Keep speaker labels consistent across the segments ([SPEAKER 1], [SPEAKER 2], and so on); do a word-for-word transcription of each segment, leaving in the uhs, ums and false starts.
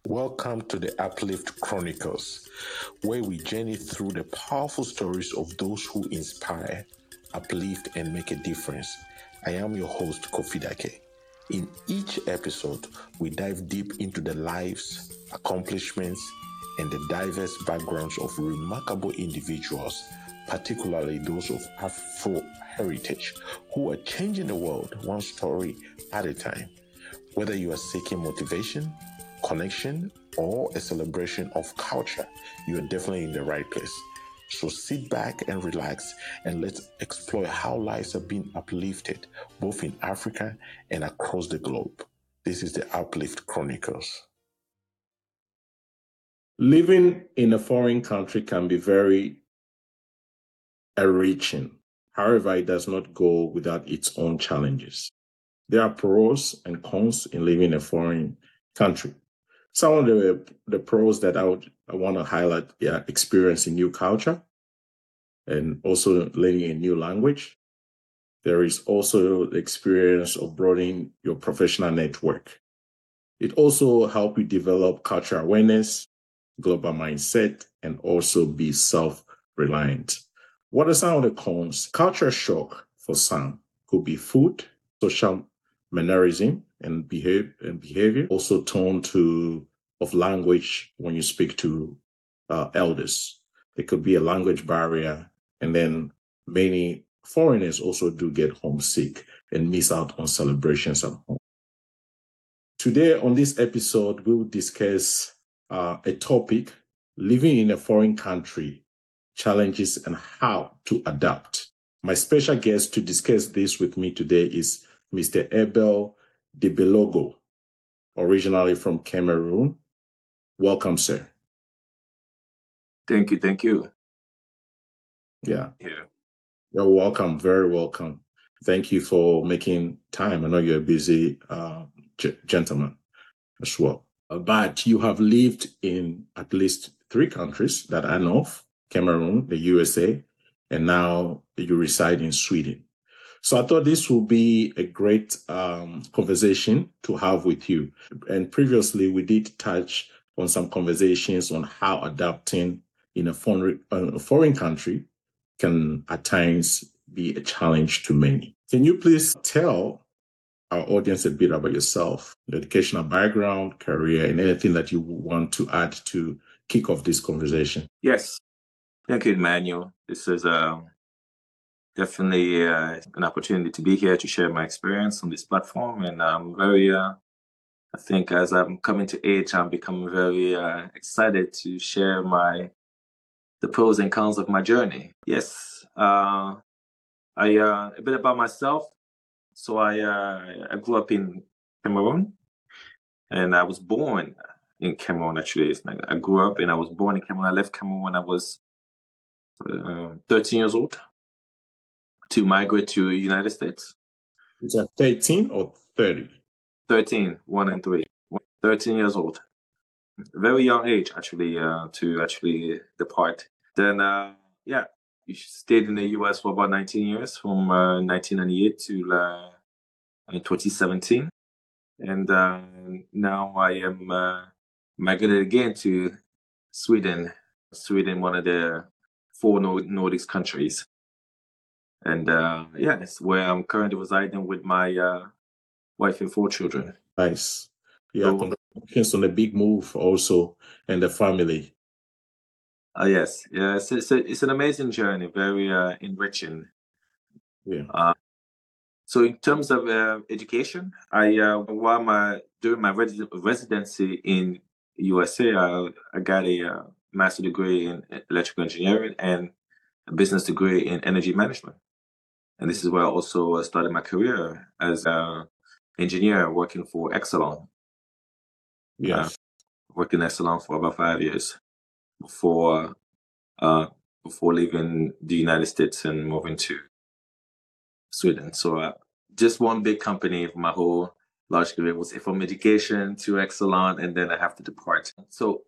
[SPEAKER 1] Welcome to the Uplift Chronicles, where we journey through the powerful stories of those who inspire, uplift, and make a difference. I am your host, Kofi Dake. In each episode, we dive deep into the lives, accomplishments, and the diverse backgrounds of remarkable individuals, particularly those of Afro heritage, who are changing the world one story at a time. Whether you are seeking motivation, connection, or a celebration of culture, you are definitely in the right place. So sit back and relax, and let's explore how lives are being uplifted both in Africa and across the globe. This is the Uplift Chronicles.
[SPEAKER 2] Living in a foreign country can be very enriching. However, it does not go without its own challenges. There are pros and cons in living in a foreign country. Some of the, the pros that I would I want to highlight are experiencing new culture and also learning a new language. There is also the experience of broadening your professional network. It also helps you develop cultural awareness, global mindset, and also be self-reliant. What are some of the cons? Culture shock for some could be food, social mannerism, and behave and behavior. Also tone to of language when you speak to uh, elders. There could be a language barrier, and then many foreigners also do get homesick and miss out on celebrations at home. Today on this episode, we'll discuss uh, a topic: living in a foreign country, challenges and how to adapt. My special guest to discuss this with me today is Mister Abel Debelogo, originally from Cameroon. Welcome, sir.
[SPEAKER 3] Thank you, thank you.
[SPEAKER 2] Yeah.
[SPEAKER 3] Yeah.
[SPEAKER 2] You're welcome, very welcome. Thank you for making time. I know you're a busy uh, g- gentleman as well. Uh, but you have lived in at least three countries that I know of: Cameroon, the U S A, and now you reside in Sweden. So I thought this would be a great um, conversation to have with you. And previously, we did touch on some conversations on how adapting in a foreign, a foreign country can at times be a challenge to many. Can you please tell our audience a bit about yourself, your educational background, career, and anything that you want to add to kick off this conversation?
[SPEAKER 3] Yes. Thank you, Emmanuel. This is uh, definitely uh, an opportunity to be here to share my experience on this platform. And I'm very, uh, I think as I'm coming to age, I'm becoming very uh, excited to share my the pros and cons of my journey. Yes. Uh, I uh, a bit about myself. So I uh, I grew up in Cameroon, and I was born in Cameroon. Actually, it's like I grew up and I was born in Cameroon. I left Cameroon when I was uh, thirteen years old to migrate to the United States.
[SPEAKER 2] Is that thirteen or thirty?
[SPEAKER 3] thirteen, one and three. thirteen years old. Very young age, actually, uh, to actually depart. Then, uh, yeah, you stayed in the U S for about nineteen years, from uh, nineteen ninety-eight to uh, twenty seventeen. And uh, now I am uh, migrated again to Sweden. Sweden, one of the four Nord- Nordic countries. And uh, yeah, it's where I'm currently residing with my uh, wife and four children.
[SPEAKER 2] Nice. Yeah,
[SPEAKER 3] So,
[SPEAKER 2] congratulations on the big move also and the family.
[SPEAKER 3] uh, yes, yeah, it's, it's, a, it's an amazing journey, very uh, enriching.
[SPEAKER 2] Yeah.
[SPEAKER 3] Uh, so in terms of uh, education, I uh, while my during my res- residency in U S A, I, I got a uh, master degree in electrical engineering and a business degree in energy management. And this is where I also uh, started my career as an engineer working for Exelon.
[SPEAKER 2] Yes.
[SPEAKER 3] Uh, working at Exelon for about five years before uh, before leaving the United States and moving to Sweden. So uh, just one big company for my whole large career was from education to Exelon, and then I have to depart. So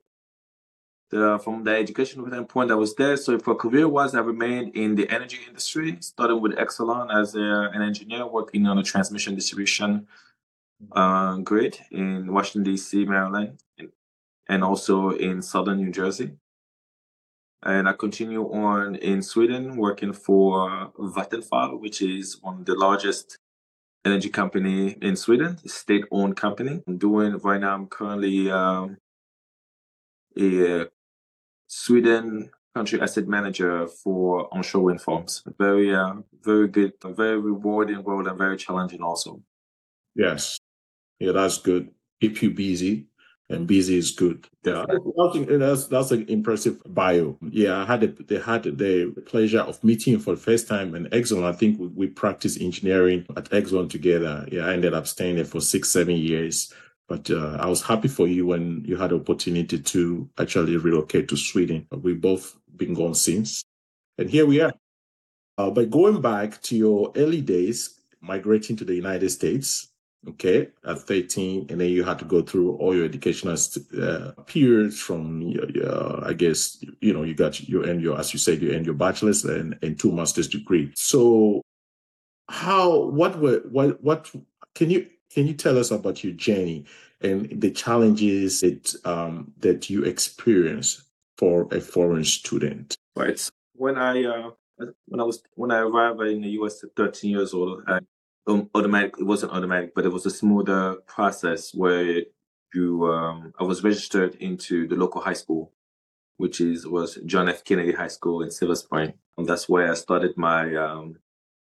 [SPEAKER 3] the, from the education point, I was there. So for career-wise, I remained in the energy industry, starting with Exelon as a, an engineer working on a transmission distribution uh, grid in Washington, D C, Maryland. And and also in southern New Jersey. And I continue on in Sweden, working for Vattenfall, which is one of the largest energy company in Sweden, a state-owned company. I'm doing right now. I'm currently um, a Sweden country asset manager for onshore wind farms. Very, uh, very good, very rewarding role, and very challenging also.
[SPEAKER 2] Yes, yeah, that's good. Keep you busy. And busy is good. Yeah, that's that's an impressive bio. Yeah, I had a, they had the pleasure of meeting you for the first time in Exxon. I think we, we practiced engineering at Exxon together. Yeah, I ended up staying there for six, seven years. But uh, I was happy for you when you had the opportunity to actually relocate to Sweden. We've both been gone since, and here we are. Uh, but going back to your early days, migrating to the United States. Okay, at thirteen, and then you had to go through all your educational uh, periods from, uh, I guess, you know, you got you and your, as you said, you end your bachelor's and, and two master's degree. So, how, what were, what, what can you can you tell us about your journey and the challenges that um, that you experienced for a foreign student?
[SPEAKER 3] Right. When I uh, when I was when I arrived in the U S at thirteen years old, I Um, automatic. It wasn't automatic, but it was a smoother process where you. Um, I was registered into the local high school, which is was John F. Kennedy High School in Silver Spring, and that's where I started my um,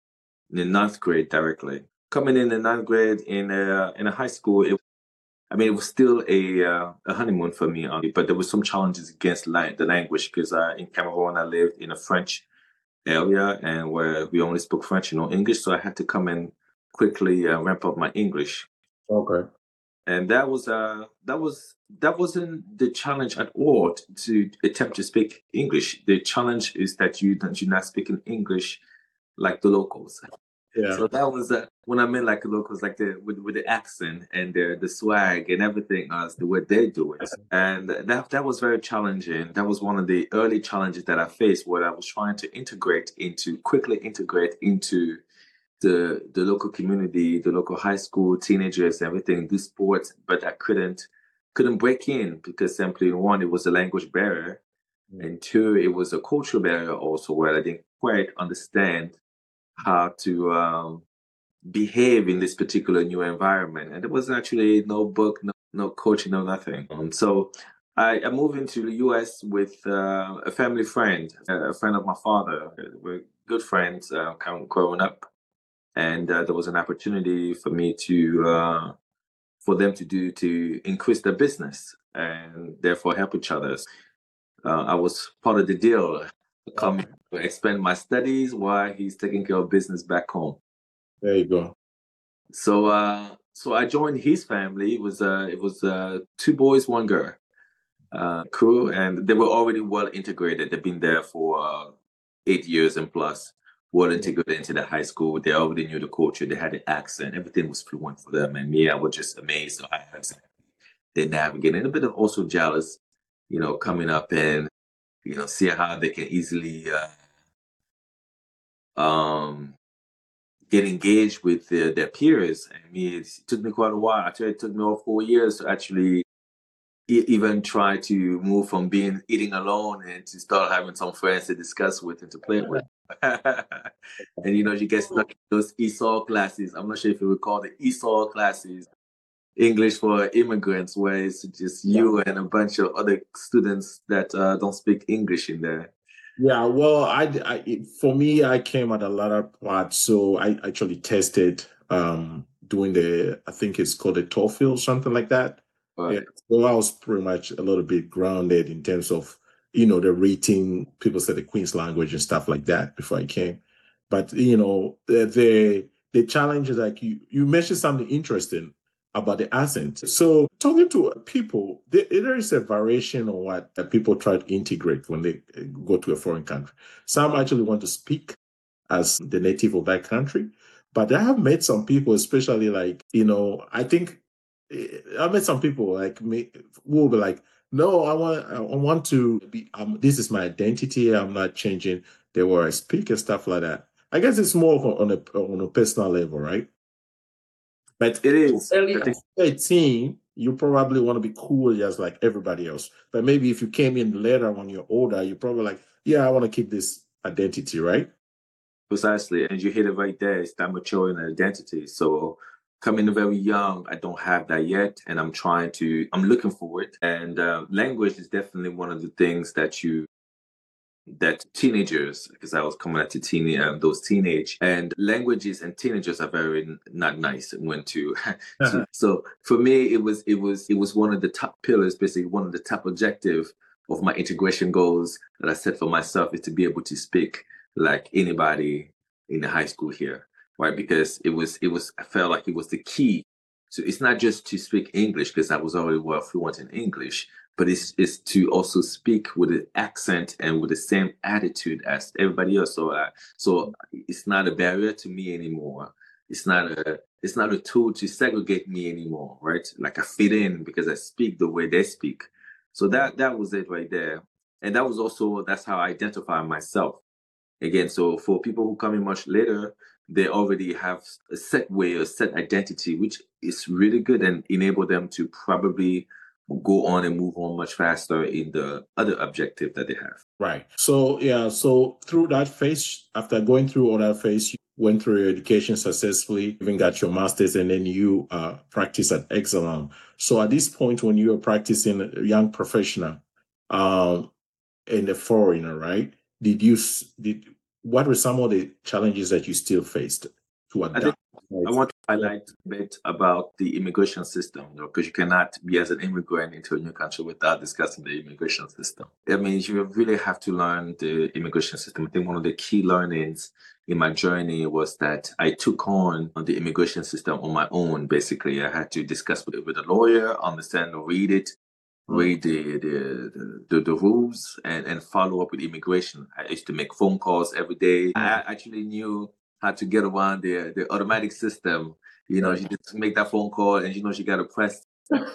[SPEAKER 3] in the ninth grade directly. Coming in the ninth grade in a in a high school, it, I mean, it was still a uh, a honeymoon for me, um, but there were some challenges against la- the language because uh, in Cameroon I lived in a French area and where we only spoke French and no English, so I had to come in quickly uh, ramp up my English.
[SPEAKER 2] Okay.
[SPEAKER 3] And that was uh that was that wasn't the challenge at all to attempt to speak English. The challenge is that you that you're not speaking English like the locals.
[SPEAKER 2] Yeah.
[SPEAKER 3] So that was uh, when I meant like the locals, like the with, with the accent and the the swag and everything else, the way they do it. And that that was very challenging. That was one of the early challenges that I faced, where I was trying to integrate into quickly integrate into the the local community, the local high school, teenagers, everything, do sports, but I couldn't couldn't break in because simply one, it was a language barrier, mm. and two, it was a cultural barrier also where I didn't quite understand how to um, behave in this particular new environment. And there was actually no book, no, no coaching, no nothing. Um, so I, I moved into the U S with uh, a family friend, a friend of my father. We're good friends uh, kind of growing up. And uh, there was an opportunity for me to, uh, for them to do, to increase their business and therefore help each other. Uh, I was part of the deal, come to expand my studies while he's taking care of business back home.
[SPEAKER 2] There you go.
[SPEAKER 3] So, uh, so I joined his family. It was, uh, it was uh, two boys, one girl uh, crew, and they were already well integrated. They've been there for uh, eight years and plus. Well integrated into the high school. They already knew the culture. They had the accent. Everything was fluent for them. And me, I was just amazed. So I had they navigated a bit of also jealous, you know, coming up and, you know, see how they can easily uh, um, get engaged with their, their peers. I mean, it took me quite a while. Actually, it took me all four years to actually even try to move from being eating alone and to start having some friends to discuss with and to play with. And you know, you get stuck in those E S O L classes. I'm not sure if you recall the E S O L classes, English for immigrants, where it's just you and a bunch of other students that uh, don't speak English in there.
[SPEAKER 2] Yeah, well, I, I for me, I came at a latter part, so I actually tested um, doing the, I think it's called the TOEFL, something like that. Right. Yeah, so I was pretty much a little bit grounded in terms of, you know, the rating, people said the Queen's language and stuff like that before I came. But, you know, the the, the challenge is like you, you mentioned something interesting about the accent. So talking to people, there, there is a variation on what that people try to integrate when they go to a foreign country. Some actually want to speak as the native of that country. But I have met some people, especially like, you know, I think I met some people like me who will be like, no, I want, I want to be, um, this is my identity. I'm not changing the way I speak and stuff like that. I guess it's more of a, on a on a personal level, right? But
[SPEAKER 3] it is.
[SPEAKER 2] Early at thirteen, you probably want to be cool just like everybody else. But maybe if you came in later when you're older, you're probably like, yeah, I want to keep this identity, right?
[SPEAKER 3] Precisely. And you hit it right there. It's that maturing identity. So coming very young, I don't have that yet. And I'm trying to, I'm looking for it. And uh, language is definitely one of the things that you, that teenagers, because I was coming at the teen, um, those teenage, and languages and teenagers are very n- not nice when to, to. So for me, it was it was it was one of the top pillars, basically one of the top objective of my integration goals that I set for myself is to be able to speak like anybody in the high school here, right? Because it was it was I felt like it was the key. So it's not just to speak English because I was already well fluent in English, but it's, it's to also speak with an accent and with the same attitude as everybody else. So, uh, so it's not a barrier to me anymore. It's not a it's not a tool to segregate me anymore, right? Like I fit in because I speak the way they speak. So that that was it right there, and that was also that's how I identify myself. Again, so for people who come in much later, they already have a set way, a set identity, which is really good and enable them to probably go on and move on much faster in the other objective that they have.
[SPEAKER 2] Right. So, yeah, so through that phase, after going through all that phase, you went through your education successfully, even got your master's, and then you uh, practice at Exelon. So at this point, when you were practicing a young professional um, and a foreigner, right, did you, did what were some of the challenges that you still faced to adapt?
[SPEAKER 3] I think I want to highlight a bit about the immigration system, you know, because you cannot be as an immigrant into a new country without discussing the immigration system. I mean, you really have to learn the immigration system. I think one of the key learnings in my journey was that I took on the immigration system on my own. Basically, I had to discuss with, with a lawyer, understand, read it, read the the, the the rules, and and follow up with immigration. I used to make phone calls every day. I actually knew how to get around the the automatic system. You know, she just make that phone call, and you know she got to press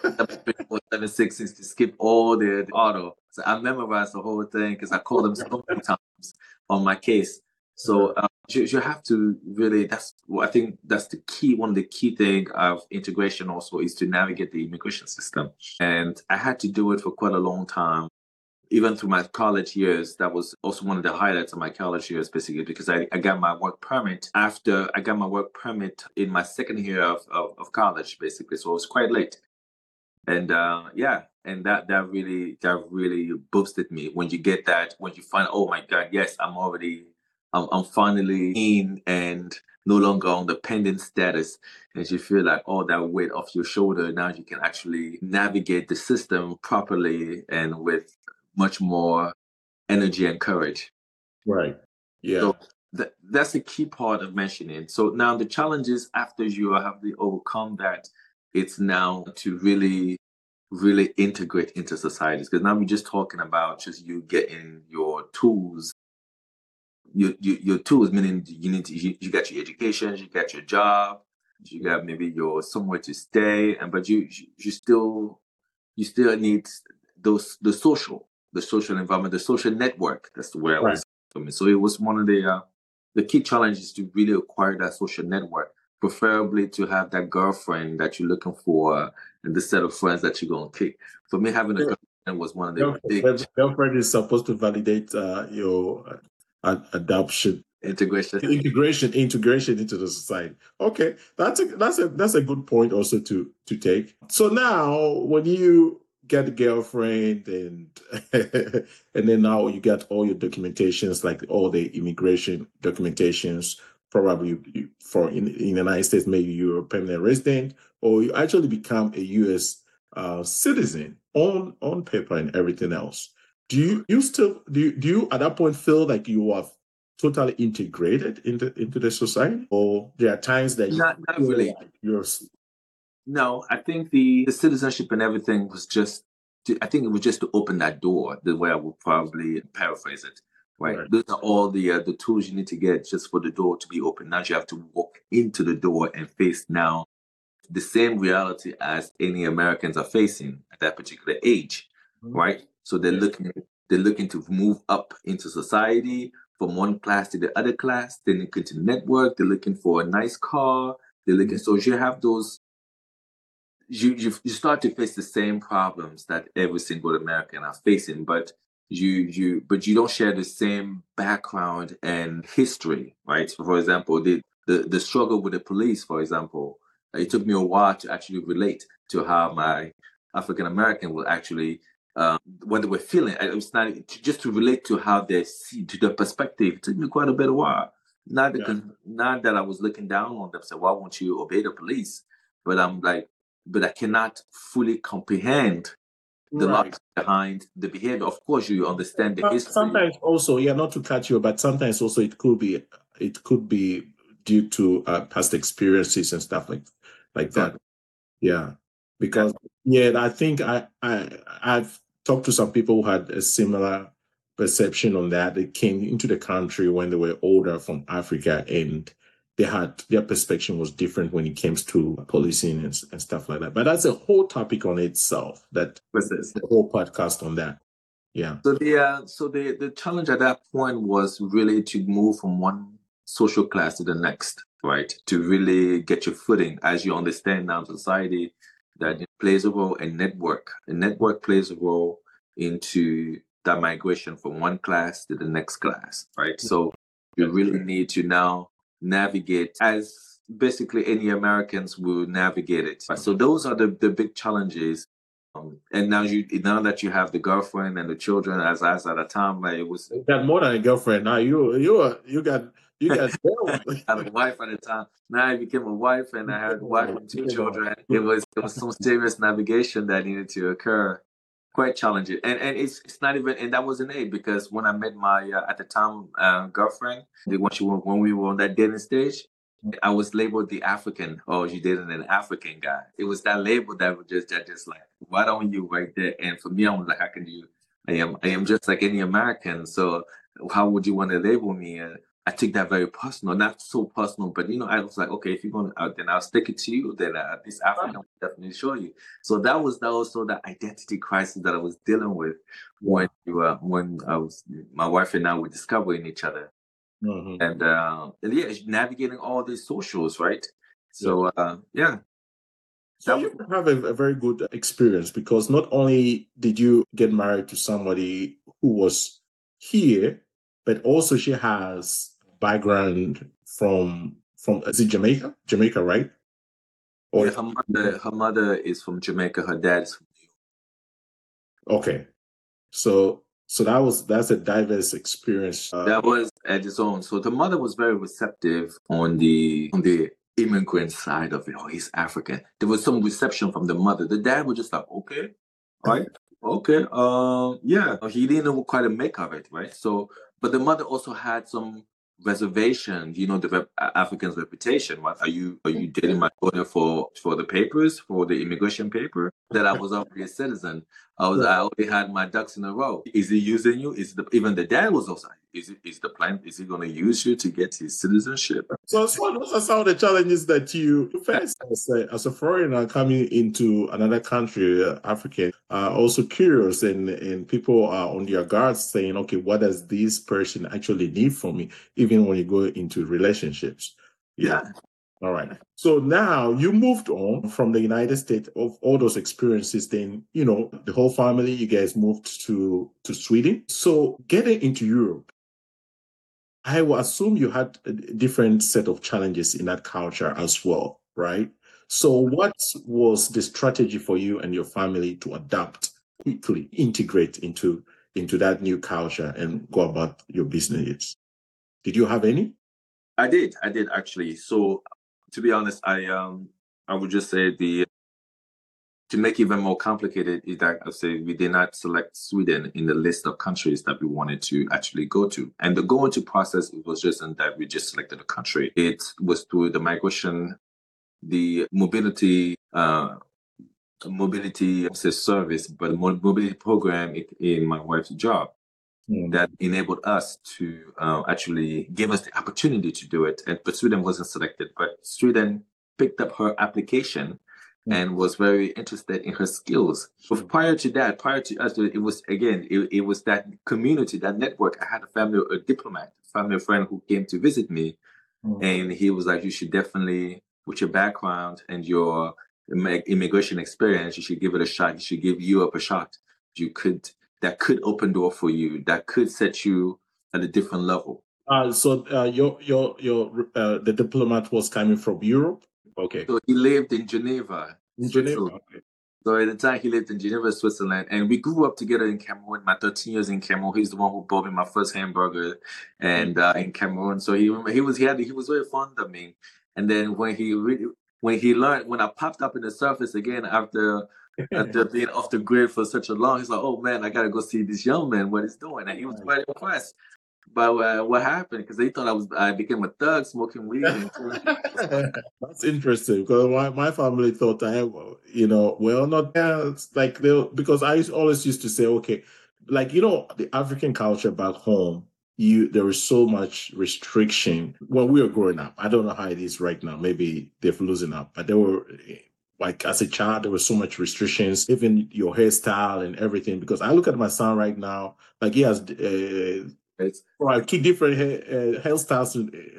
[SPEAKER 3] seven six six to skip all the, the auto. So I memorized the whole thing because I called them so many times on my case. So um, you, you have to really, that's I think that's the key, one of the key thing of integration also is to navigate the immigration system. And I had to do it for quite a long time. Even through my college years, that was also one of the highlights of my college years, basically, because I, I got my work permit after I got my work permit in my second year of, of, of college, basically. So it was quite late. And uh, yeah, and that that really that really boosted me when you get that, when you find, oh my God, yes, I'm already I'm, I'm finally in and no longer on the pending status. And you feel like all that weight off your shoulder, now you can actually navigate the system properly and with much more energy and courage.
[SPEAKER 2] Right. Yeah.
[SPEAKER 3] So th- that's a key part of mentioning. So now the challenges after you have to overcome that, it's now to really, really integrate into societies. Because now we're just talking about just you getting your tools, your, your, your tools, meaning you need to, you, you got your education, you got your job, you got maybe your somewhere to stay, and but you you still you still need those the social, the social environment, the social network. That's where I was coming. So it was one of the uh, the key challenges to really acquire that social network, preferably to have that girlfriend that you're looking for and the set of friends that you're gonna kick. For me, having a girlfriend was one of the
[SPEAKER 2] girlfriend,
[SPEAKER 3] big
[SPEAKER 2] girlfriend is supposed to validate uh, your uh, adoption.
[SPEAKER 3] Integration,
[SPEAKER 2] integration, integration into the society. Okay, that's a that's a that's a good point also to to take. So now, when you get a girlfriend and and then now you get all your documentations, like all the immigration documentations, probably you, for in, in the United States, maybe you're a permanent resident, or you actually become a U S uh, citizen on on paper and everything else. Do you you still do you, do you at that point feel like you have totally integrated into into the society, or there are times that
[SPEAKER 3] not,
[SPEAKER 2] you
[SPEAKER 3] not really.
[SPEAKER 2] Like you're
[SPEAKER 3] no, I think the, the citizenship and everything was just, to, I think it was just to open that door, the way I would probably paraphrase it, right? right. Those are all the uh, the tools you need to get just for the door to be open. Now you have to walk into the door and face now the same reality as any Americans are facing at that particular age, mm-hmm. right? So they're yes. looking they're looking to move up into society from one class to the other class. They're looking to network. They're looking for a nice car. They're looking. Mm-hmm. So you have those. you, you you start to face the same problems that every single American are facing, but you you but you don't share the same background and history, right? So for example, the, the the struggle with the police, for example, it took me a while to actually relate to how my African American will actually um, what they were feeling. It was not just to relate to how they see to the perspective. It took me quite a bit of while. Not because yeah. not that I was looking down on them, say, why won't you obey the police? But I'm like, but I cannot fully comprehend the right. logic behind the behavior. Of course, you understand the
[SPEAKER 2] but
[SPEAKER 3] history.
[SPEAKER 2] Sometimes also, yeah, not to cut you, but sometimes also it could be it could be due to uh, past experiences and stuff like like that. Yeah, because yeah, I think I I I've talked to some people who had a similar perception on that. They came into the country when they were older from Africa, and they had their perception was different when it came to policing and, and stuff like that. But that's a whole topic on itself. That was the whole podcast on that. Yeah.
[SPEAKER 3] So the uh, so the the challenge at that point was really to move from one social class to the next, right? To really get your footing as you understand now society that it plays a role in network. A network plays a role into that migration from one class to the next class, right? So you really need to now navigate as basically any Americans will navigate it. So those are the, the big challenges. Um, and now you now that you have the girlfriend and the children, as as at a time, like, it was
[SPEAKER 2] you got more than a girlfriend now. You you you got you got
[SPEAKER 3] I had a wife at the time. Now I became a wife, and I had a wife and two children. It was it was some serious navigation that needed to occur. Quite challenging, and and it's it's not even, and that wasn't it, because when I met my uh, at the time uh, girlfriend, when she when we were on that dating stage, I was labeled the African. Oh, you dated an African guy. It was that label that was just that just like, why don't you right there? And for me, I was like, how can you? I am I am just like any American. So how would you want to label me? And I took that very personal, not so personal, but you know, I was like, okay, if you're going to, uh, then I'll stick it to you. Then uh, this African will definitely show you. So that was that also that identity crisis that I was dealing with when you uh, when I was my wife and I were discovering each other, mm-hmm. and uh, and yeah, navigating all these socials, right? So yeah. Uh, yeah.
[SPEAKER 2] So you have a, a very good experience, because not only did you get married to somebody who was here, but also she has background from from is it Jamaica? Jamaica, right?
[SPEAKER 3] Or yeah, her mother, her mother is from Jamaica. Her dad's from New
[SPEAKER 2] York. Okay, so so that was that's a diverse experience.
[SPEAKER 3] Uh, that was at its own. So the mother was very receptive on the on the immigrant side of it. Oh, he's African. There was some reception from the mother. The dad was just like, okay, all right, okay, um, uh, yeah. He didn't know quite a make of it, right? So, but the mother also had some reservation. You know, the rep- African's reputation. What are you? Are you dating my daughter for for the papers, for the immigration paper? That I was already a citizen. I was. I already had my ducks in a row. Is he using you? Is the even the dad was also? Is it is the plan? Is he going to use you to get his citizenship?
[SPEAKER 2] So, so those are some of the challenges that you face as a, as a foreigner coming into another country, uh, African. Uh, also curious, and and people are on their guard, saying, okay, what does this person actually need from me? Even when you go into relationships. Yeah. yeah. All right. So now you moved on from the United States of all those experiences. Then, you know, the whole family, you guys moved to, to Sweden. So getting into Europe, I will assume you had a different set of challenges in that culture as well, right? So what was the strategy for you and your family to adapt quickly, integrate into, into that new culture and go about your business? Did you have any?
[SPEAKER 3] I did. I did actually. So to be honest, I um I would just say the to make it even more complicated is that I say we did not select Sweden in the list of countries that we wanted to actually go to. And the going to process, it was just in that we just selected a country. It was through the migration, the mobility uh mobility service, but mobility program in my wife's job. That enabled us to uh, actually give us the opportunity to do it. And but Sweden wasn't selected, but Sweden picked up her application mm. and was very interested in her skills. But prior to that, prior to us, it was, again, it, it was that community, that network. I had a family, a diplomat, a family friend who came to visit me. Mm. And he was like, you should definitely, with your background and your immigration experience, you should give it a shot. You should give Europe a shot. You could that could open door for you. That could set you at a different level.
[SPEAKER 2] Uh, so uh, your your your uh, the diplomat was coming from Europe. Okay.
[SPEAKER 3] So he lived in Geneva.
[SPEAKER 2] In Geneva. Okay.
[SPEAKER 3] So at the time he lived in Geneva, Switzerland, and we grew up together in Cameroon. My thirteen years in Cameroon, he's the one who bought me my first hamburger, and uh, in Cameroon. So he he was he had he was very fond of me. And then when he really, when he learned when I popped up in the surface again after after being off the grid for such a long, he's like, "Oh man, I gotta go see this young man what he's doing," and he was very impressed by uh, what happened because they thought I was I became a thug smoking weed.
[SPEAKER 2] That's interesting because my, my family thought I have, you know, well, not yeah, it's like they because I used, always used to say, okay, like, you know, the African culture back home, you there is so much restriction when we were growing up. I don't know how it is right now. Maybe they've loosened up, but there were like as a child, there was so much restrictions, even your hairstyle and everything. Because I look at my son right now, like he has. Uh, It's right, keep different hair, uh, hairstyles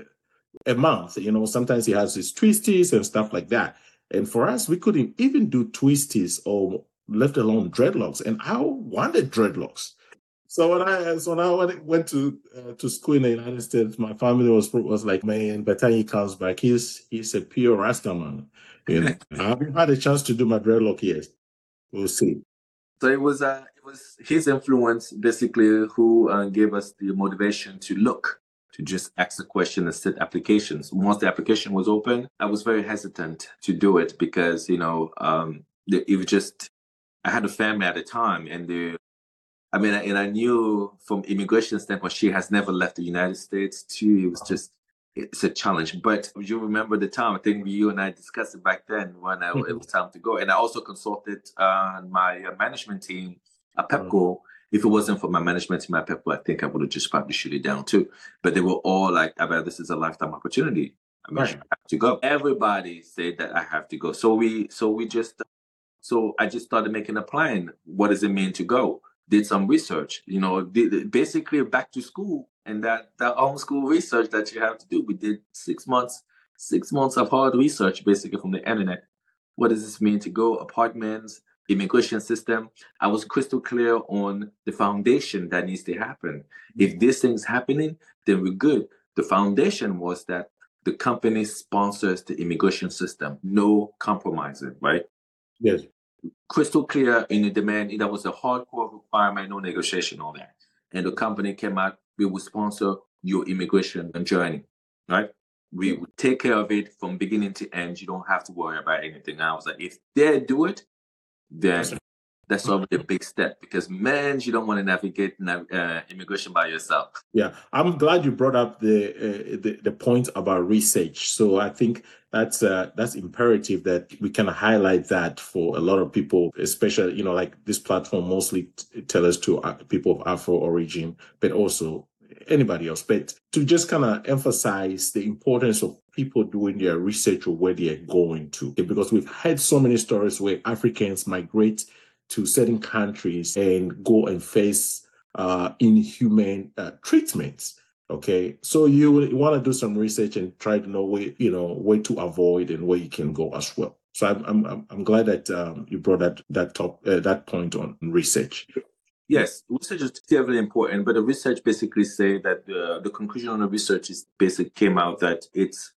[SPEAKER 2] a month. You know, sometimes he has his twisties and stuff like that. And for us, we couldn't even do twisties or let alone dreadlocks. And I wanted dreadlocks. So when I so when I went to uh, to school in the United States, my family was was like, man, by the time he comes back, he's he's a pure Rasta man. You know, I haven't had a chance to do my dreadlock yet. We'll see.
[SPEAKER 3] So it was uh, it was his influence basically who uh, gave us the motivation to look, to just ask the question and set applications. Once the application was open, I was very hesitant to do it because, you know, um, it was just, I had a family at the time and the, I mean, and I knew from immigration standpoint, she has never left the United States too. It was just, it's a challenge. But you remember the time, I think you and I discussed it back then when I, it was time to go. And I also consulted uh, my management team at Pepco. If it wasn't for my management team at Pepco, I think I would have just probably shoot it down too. But they were all like, I bet this is a lifetime opportunity. I mean,
[SPEAKER 2] Right.
[SPEAKER 3] I have to go. Everybody said that I have to go. So we, so we just, so I just started making a plan. What does it mean to go? Did some research, you know, did, basically back to school and that, that homeschool research that you have to do. We did six months, six months of hard research, basically from the internet. What does this mean to go? Apartments, immigration system. I was crystal clear on the foundation that needs to happen. If this thing's happening, then we're good. The foundation was that the company sponsors the immigration system. No compromising, right?
[SPEAKER 2] Yes.
[SPEAKER 3] Crystal clear in the demand. That was a hardcore requirement, no negotiation on that. And the company came out, we will sponsor your immigration journey, right? We would take care of it from beginning to end. You don't have to worry about anything. I was like, if they do it, then that's already a big step because, man, you don't want to navigate uh, immigration by yourself.
[SPEAKER 2] Yeah, I'm glad you brought up the, uh, the the point about research. So I think that's uh, that's imperative that we can highlight that for a lot of people, especially, you know, like this platform mostly t- tell us to uh, people of Afro origin, but also anybody else. But to just kind of emphasize the importance of people doing their research or where they're going to, because we've had so many stories where Africans migrate to certain countries and go and face uh, inhumane uh, treatments. Okay, so you want to do some research and try to know where, you know, where to avoid and where you can go as well. So I'm I'm I'm glad that um, you brought that that top uh, that point on research.
[SPEAKER 3] Yes, research is definitely important, but the research basically say that the the conclusion on the research is basically came out that it's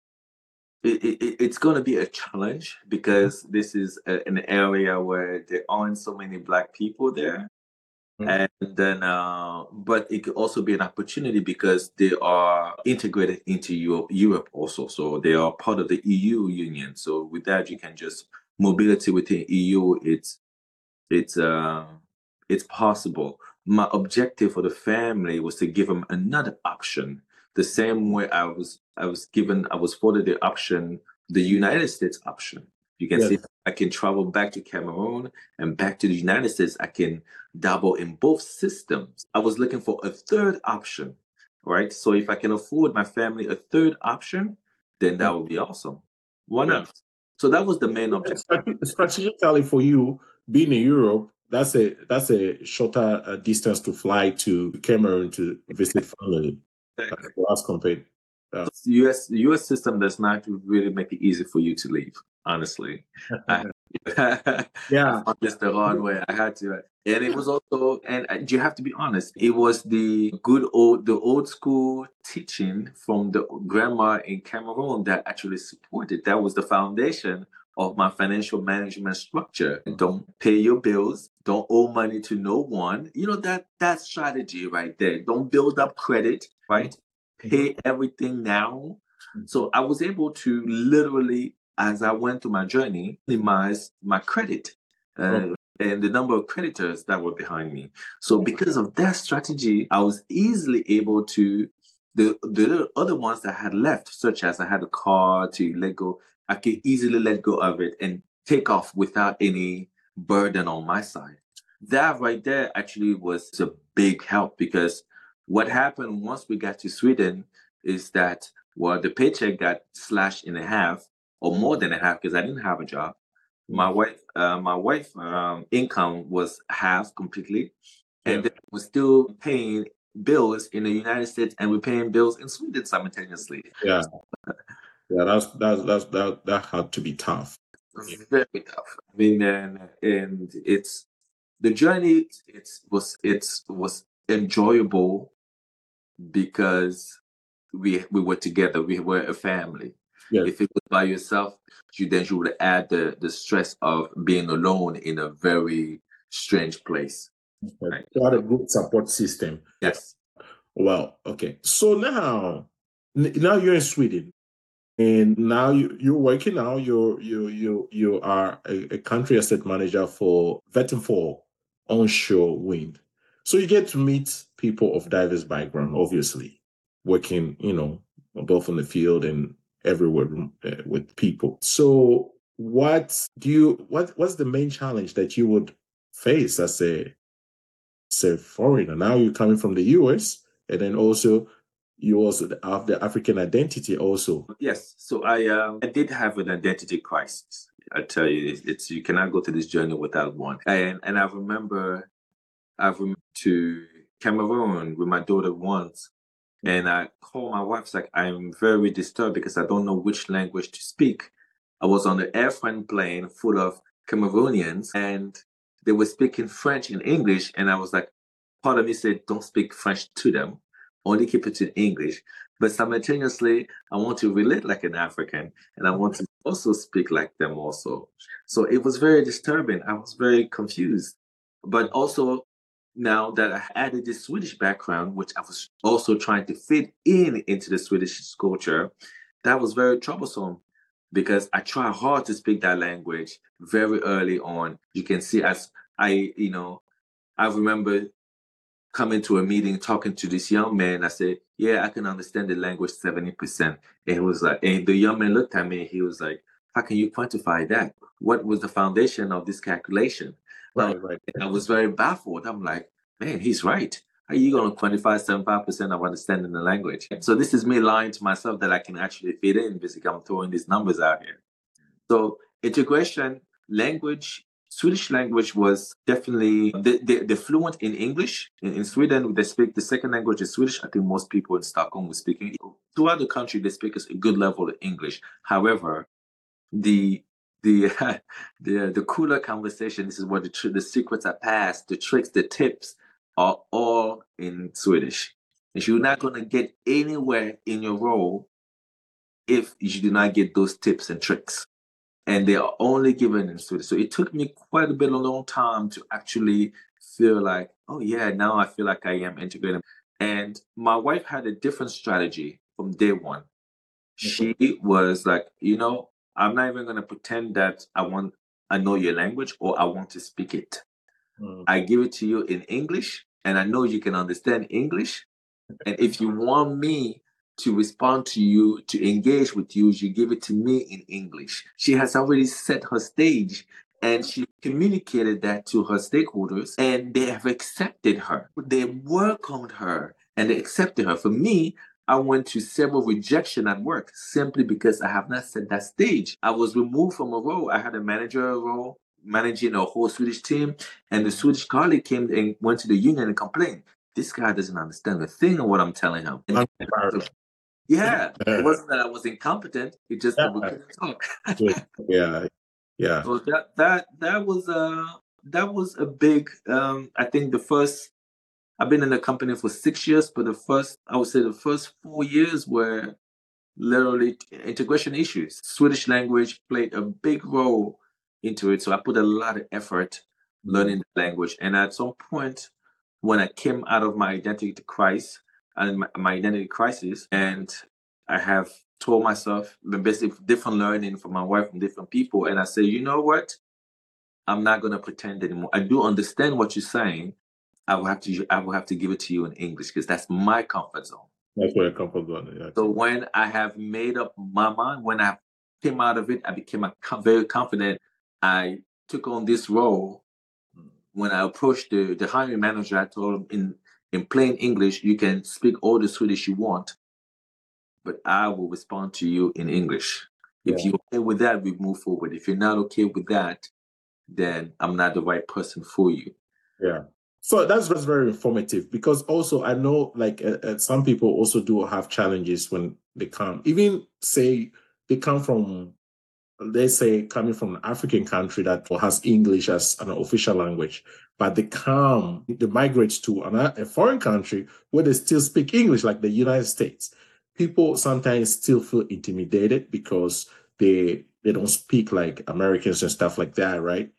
[SPEAKER 3] It, it, it's going to be a challenge because this is a, an area where there aren't so many Black people there. Mm-hmm. And then, uh, but it could also be an opportunity because they are integrated into Europe, Europe also. So they are part of the E U union. So with that, you can just mobility within E U. It's it's uh, it's possible. My objective for the family was to give them another option. The same way I was, I was given, I was afforded the option, the United States option. You can yes. see I can travel back to Cameroon and back to the United States. I can dabble in both systems. I was looking for a third option, right? So if I can afford my family a third option, then that would be awesome. Why not? Yeah. So that was the main objective.
[SPEAKER 2] Strategically for you, being in Europe, that's a that's a shorter uh, distance to fly to Cameroon to visit family. As compared, uh,
[SPEAKER 3] the U S the U S system does not really make it easy for you to leave. Honestly, I,
[SPEAKER 2] Yeah.
[SPEAKER 3] Just the hard way. I had to. And it was also, and you have to be honest, it was the good old, the old school teaching from the grandma in Cameroon that actually supported. That was the foundation of my financial management structure. Don't pay your bills. Don't owe money to no one. You know, that that strategy right there. Don't build up credit, right? Pay everything now. So I was able to literally, as I went through my journey, minimize my credit uh,
[SPEAKER 2] Okay.
[SPEAKER 3] and the number of creditors that were behind me. So because of that strategy, I was easily able to, the, the other ones that had left, such as I had a car to let go, I could easily let go of it and take off without any burden on my side. That right there actually was a big help, because what happened once we got to Sweden is that, well, the paycheck got slashed in half, or more than a half, because I didn't have a job. My wife, uh, my wife um, income was half completely, and
[SPEAKER 2] Yeah.
[SPEAKER 3] then we're still paying bills in the United States, and we're paying bills in Sweden simultaneously.
[SPEAKER 2] Yeah. Yeah, that's that's that's that that had to be tough.
[SPEAKER 3] Very tough. I mean, and, and it's the journey. It's was it's was enjoyable because we we were together. We were a family.
[SPEAKER 2] Yeah.
[SPEAKER 3] If it was by yourself, you then you would add the the stress of being alone in a very strange place. Right.
[SPEAKER 2] What a good support system.
[SPEAKER 3] Yes.
[SPEAKER 2] Well, okay. So now, n- now you're in Sweden, and now you you're working now. You you you you are a, a country asset manager for Vattenfall onshore wind. So you get to meet people of diverse background, obviously, working, you know, both on the field and everywhere uh, with people. So what do you what what's the main challenge that you would face as a as a foreigner? Now you're coming from the U S, and then also you also have the African identity also.
[SPEAKER 3] Yes. So I um I did have an identity crisis. I tell you, it's, it's you cannot go to this journey without one. And and I remember I went to Cameroon with my daughter once, and I called my wife. It's like, I'm very disturbed because I don't know which language to speak. I was on the airplane plane full of Cameroonians, and they were speaking French and English. And I was like, part of me said, don't speak French to them, only keep it in English. But simultaneously, I want to relate like an African, and I want to also speak like them also. So it was very disturbing. I was very confused. But also, now that I added this Swedish background, which I was also trying to fit in into the Swedish culture, that was very troublesome, because I try hard to speak that language very early on. You can see, as I, you know, I remember coming to a meeting, talking to this young man. I said, yeah, I can understand the language seventy percent. And he was like, and the young man looked at me and he was like, how can you quantify that? What was the foundation of this calculation?
[SPEAKER 2] Right,
[SPEAKER 3] Um,
[SPEAKER 2] right.
[SPEAKER 3] I was very baffled. I'm like, man, he's right. How are you going to quantify seventy-five percent of understanding the language? So this is me lying to myself that I can actually fit in, basically I'm throwing these numbers out here. So integration, language, Swedish language was definitely, they, they, they're fluent in English. In, in Sweden, they speak, the second language is Swedish. I think most people in Stockholm were speaking. Throughout the country, they speak a good level of English. However, the the the the cooler conversation, this is where the tr- the secrets are passed, the tricks, the tips are all in Swedish. And you're not going to get anywhere in your role if you do not get those tips and tricks. And they are only given in Swedish. So it took me quite a bit, a long time to actually feel like, oh yeah, now I feel like I am integrated. And my wife had a different strategy from day one. She was like, you know, I'm not even going to pretend that I want, I know your language or I want to speak it.
[SPEAKER 2] Mm.
[SPEAKER 3] I give it to you in English, and I know you can understand English. And if you want me to respond to you, to engage with you, you give it to me in English. She has already set her stage, and she communicated that to her stakeholders, and they have accepted her. They welcomed her and they accepted her. For me, I went to several rejection at work simply because I have not set that stage. I was removed from a role. I had a manager role, managing a whole Swedish team, and the Swedish colleague came and went to the union and complained. This guy doesn't understand a thing of what I'm telling him. And yeah, it wasn't that I was incompetent. It just that we couldn't talk.
[SPEAKER 2] yeah, Yeah.
[SPEAKER 3] So that that that was a that was a big. Um, I think the first. I've been in the company for six years, but the first, I would say, the first four years were literally integration issues. Swedish language played a big role into it, so I put a lot of effort learning
[SPEAKER 2] Mm.
[SPEAKER 3] the language. And at some point, when I came out of my identity crisis and my, my identity crisis, and I have told myself the basically different learning from my wife from different people, and I say, you know what? I'm not gonna pretend anymore. I do understand what you're saying. I will have to I will have to give it to you in English because that's my comfort zone.
[SPEAKER 2] That's where I come from. Yeah.
[SPEAKER 3] So when I have made up my mind, when I came out of it, I became a, very confident. I took on this role. When I approached the, the hiring manager, I told him in, in plain English, you can speak all the Swedish you want, but I will respond to you in English.
[SPEAKER 2] Yeah.
[SPEAKER 3] If you're okay with that, we move forward. If you're not okay with that, then I'm not the right person for you.
[SPEAKER 2] Yeah. So that's, that's very informative, because also I know like uh, uh, some people also do have challenges when they come, even say they come from, they say coming from an African country that has English as an official language, but they come, they migrate to an, a foreign country where they still speak English, like the United States. People sometimes still feel intimidated because they they don't speak like Americans and stuff like that, right?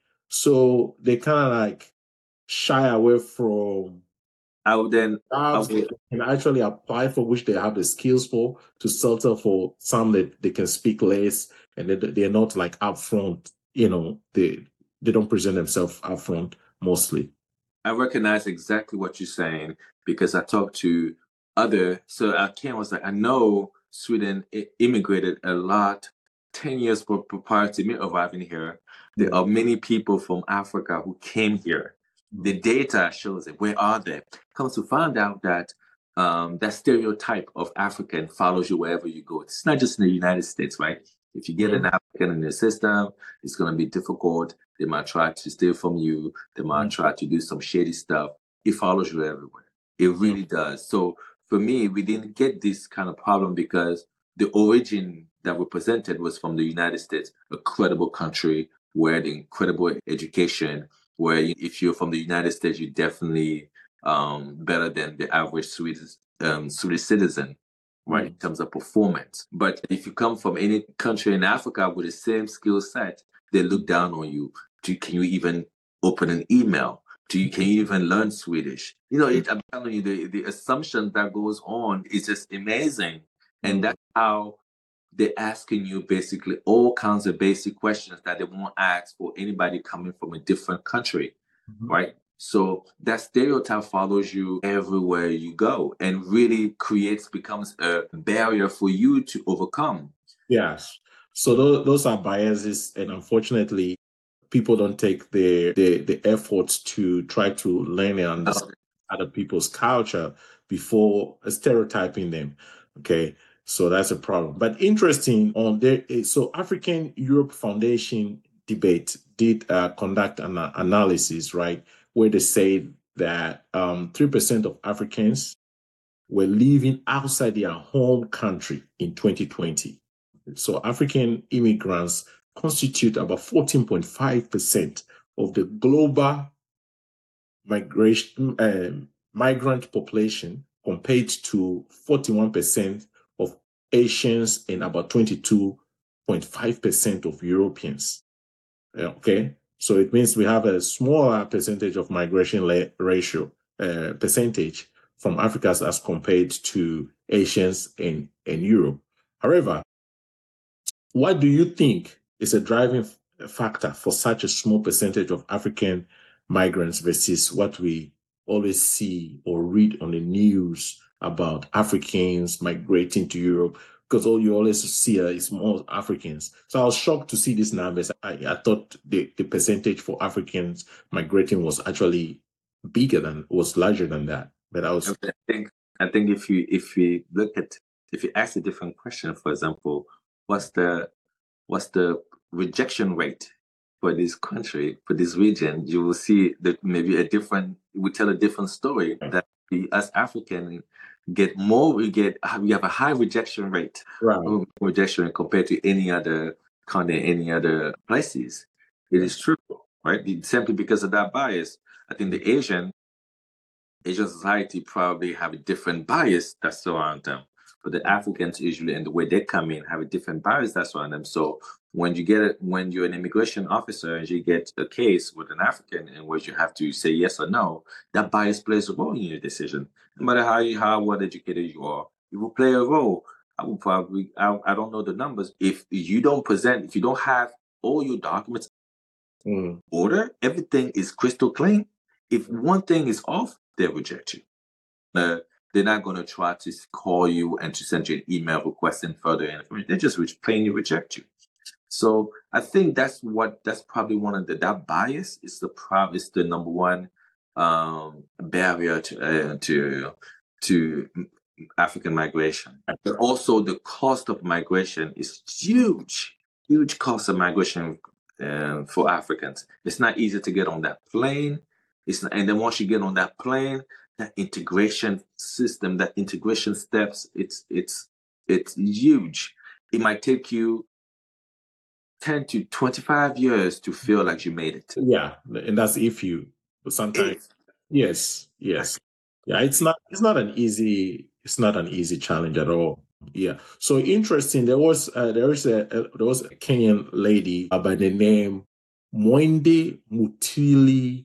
[SPEAKER 2] So they kind of like shy away from
[SPEAKER 3] I would then I
[SPEAKER 2] jobs
[SPEAKER 3] would,
[SPEAKER 2] they can actually apply for, which they have the skills for, to settle for some that they can speak less, and they, they're not like upfront, you know, they they don't present themselves upfront mostly.
[SPEAKER 3] I recognize exactly what you're saying because I talked to other. So I came. I was like, I know Sweden i- immigrated a lot. Ten years for- prior to me arriving here, there
[SPEAKER 2] Yeah.
[SPEAKER 3] are many people from Africa who came here. The data shows it. Where are they? Comes to find out that um, that stereotype of African follows you wherever you go. It's not just in the United States, right? If you get an African in the system, it's going to be difficult. They might try to steal from you. They might
[SPEAKER 2] Mhm.
[SPEAKER 3] try to do some shady stuff. It follows you everywhere. It really does. So for me, we didn't get this kind of problem because the origin that we presented was from the United States, a credible country where the incredible education, where you, if you're from the United States, you're definitely um, better than the average Swedish, um, Swedish citizen, right, in terms of performance. But if you come from any country in Africa with the same skill set, they look down on you. Do, can you even open an email? Do you, can you even learn Swedish? You know, it, I'm telling you, the, the assumption that goes on is just amazing. And that's how they're asking you basically all kinds of basic questions that they won't ask for anybody coming from a different country, right? So that stereotype follows you everywhere you go and really creates, becomes a barrier for you to overcome.
[SPEAKER 2] Yes. So those, those are biases, and unfortunately, people don't take the, the the efforts to try to learn and understand other people's culture before stereotyping them. Okay, so that's a problem. But interesting on there. So African Europe Foundation debate did uh, conduct an uh, analysis, right, where they say that um, three percent of Africans were living outside their home country in twenty twenty. So African immigrants constitute about fourteen point five percent of the global migration um, migrant population, compared to forty-one percent of Asians and about twenty-two point five percent of Europeans. Okay, so it means we have a smaller percentage of migration la- ratio uh, percentage from Africa as compared to Asians and, and Europe. However, what do you think is a driving factor for such a small percentage of African migrants versus what we always see or read on the news about Africans migrating to Europe? Because all you always see uh, is more Africans. So I was shocked to see these numbers. I, I thought the, the percentage for Africans migrating was actually bigger than, was larger than that. But I was.
[SPEAKER 3] Okay, I think I think if you if we look at if you ask a different question, for example, what's the what's the rejection rate for this country, for this region, you will see that maybe a different, we tell a different story, that we as African get more, we get, we have a high rejection rate,
[SPEAKER 2] Right.
[SPEAKER 3] rejection rate compared to any other continent, any other places. It is true, right? Simply because of that bias. I think the Asian Asian society probably have a different bias that surround them. But the Africans usually, and the way they come in, have a different bias that surround them. So when you get it, when you're an immigration officer and you get a case with an African in which you have to say yes or no, that bias plays a role in your decision. No matter how you, how well educated you are, it will play a role. I will probably, I, I don't know the numbers. If you don't present, if you don't have all your documents
[SPEAKER 2] Mm.
[SPEAKER 3] order, everything is crystal clean. If one thing is off, they'll reject you. Uh, they're not going to try to call you and to send you an email requesting further information. They just re- plainly reject you. So I think that's what that's probably one of the that bias is the prob is the number one um, barrier to uh, to to African migration. But also the cost of migration is huge, huge cost of migration uh, for Africans. It's not easy to get on that plane. It's not, and then once you get on that plane, that integration system, that integration steps, it's it's it's huge. It might take you ten to twenty-five years to feel like you made it.
[SPEAKER 2] Yeah, and that's if you. But sometimes,
[SPEAKER 3] If,
[SPEAKER 2] yes, yes, yeah. It's not. It's not an easy. It's not an easy challenge at all. Yeah. So interesting. There was uh, there is a, a there was a Kenyan lady uh, by the name Mwende Mutili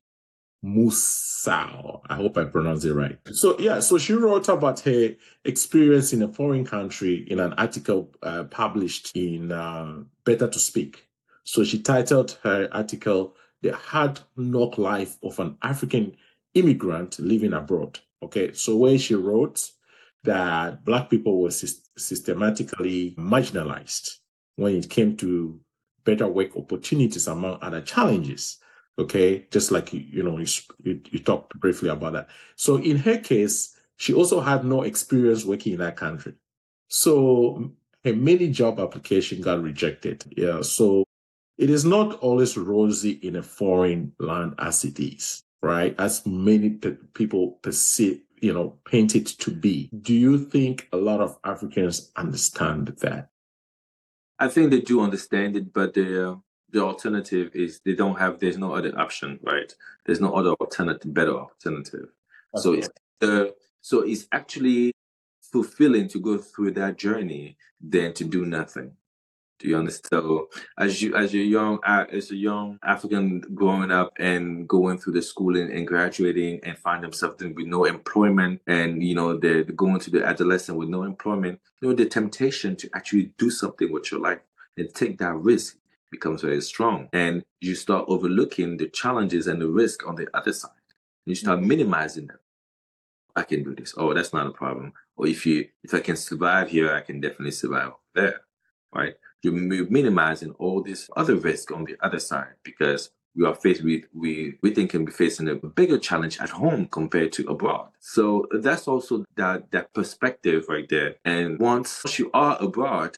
[SPEAKER 2] Musao. I hope I pronounced it right. So yeah, so she wrote about her experience in a foreign country in an article uh, published in uh, Better to Speak. So she titled her article "The Hard Knock Life of an African Immigrant Living Abroad." Okay, so where she wrote that Black people were sy- systematically marginalized when it came to better work opportunities among other challenges. Okay, just like you, you know, you, you, you talked briefly about that. So in her case, she also had no experience working in that country. So her many job application got rejected. Yeah, so it is not always rosy in a foreign land as it is, right? As many pe- people perceive, you know, paint it to be. Do you think a lot of Africans understand that?
[SPEAKER 3] I think they do understand it, but the the alternative is they don't have. There's no other option, right? There's no other alternative, better alternative. So
[SPEAKER 2] Okay.
[SPEAKER 3] it's uh, so it's actually fulfilling to go through that journey than to do nothing. Do you understand? So as you as a young uh, as a young African growing up and going through the schooling and graduating and find themselves with no employment, and you know they're going to the adolescent with no employment, you know the temptation to actually do something with your life and take that risk becomes very strong, and you start overlooking the challenges and the risk on the other side. You start minimizing them. I can do this. Oh, that's not a problem. Or if you if I can survive here, I can definitely survive there, right? You're minimizing all this other risk on the other side because we are faced with we we think can be facing a bigger challenge at home compared to abroad. So that's also that that perspective right there. And once you are abroad,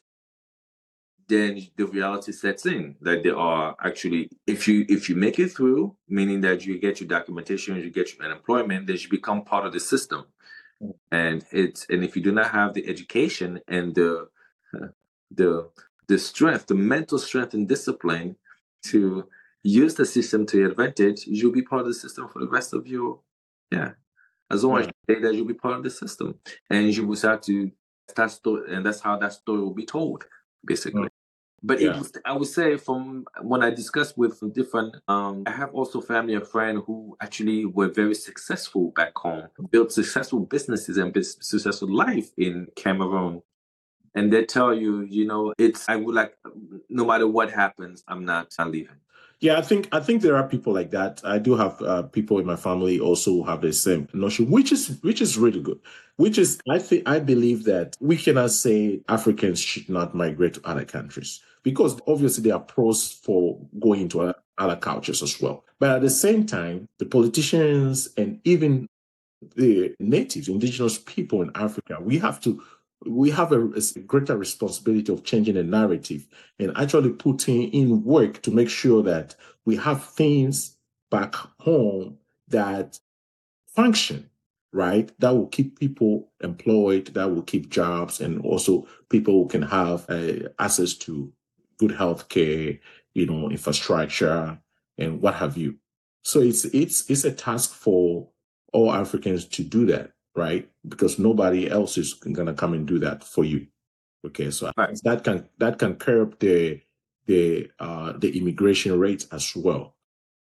[SPEAKER 3] then the reality sets in that there are actually if you if you make it through, meaning that you get your documentation, you get your unemployment, then you become part of the system. And it's and if you do not have the education and the the the strength, the mental strength and discipline to use the system to your advantage, you'll be part of the system for the rest of your yeah. As long as
[SPEAKER 2] Right.
[SPEAKER 3] you say that you'll be part of the system. And you will start to that story and that's how that story will be told, basically. But it
[SPEAKER 2] Yeah.
[SPEAKER 3] was, I would say, from when I discussed with different, um, I have also family and friends who actually were very successful back home, built successful businesses and bus- successful life in Cameroon. And they tell you, you know, it's, I would like, no matter what happens, I'm not, I'm leaving.
[SPEAKER 2] Yeah, I think I think there are people like that. I do have uh, people in my family also who have the same notion, which is which is really good. Which is I think I believe that we cannot say Africans should not migrate to other countries because obviously there are pros for going to other, other cultures as well. But at the same time, the politicians and even the natives, indigenous people in Africa, we have to we have a, a greater responsibility of changing the narrative and actually putting in work to make sure that we have things back home that function, right? That will keep people employed, that will keep jobs, and also people who can have uh, access to good health care you know, infrastructure and what have you. So it's it's it's a task for all Africans to do that, right? Because nobody else is gonna come and do that for you. Okay, so
[SPEAKER 3] Right.
[SPEAKER 2] that can that can curb the the uh the immigration rate as well.